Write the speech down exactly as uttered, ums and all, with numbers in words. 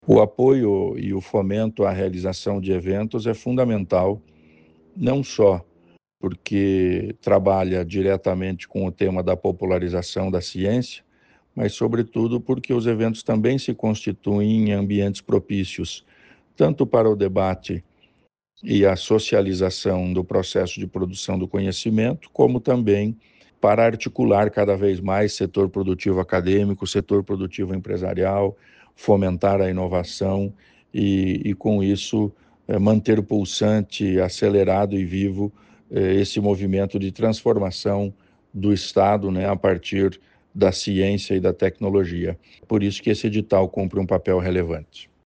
O apoio e o fomento à realização de eventos é fundamental, não só porque trabalha diretamente com o tema da popularização da ciência, mas, sobretudo, porque os eventos também se constituem em ambientes propícios, tanto para o debate e a socialização do processo de produção do conhecimento, como também para articular cada vez mais setor produtivo acadêmico, setor produtivo empresarial, fomentar a inovação e, e com isso, é, manter pulsante, acelerado e vivo é, esse movimento de transformação do Estado, né, a partir da ciência e da tecnologia. Por isso que esse edital cumpre um papel relevante.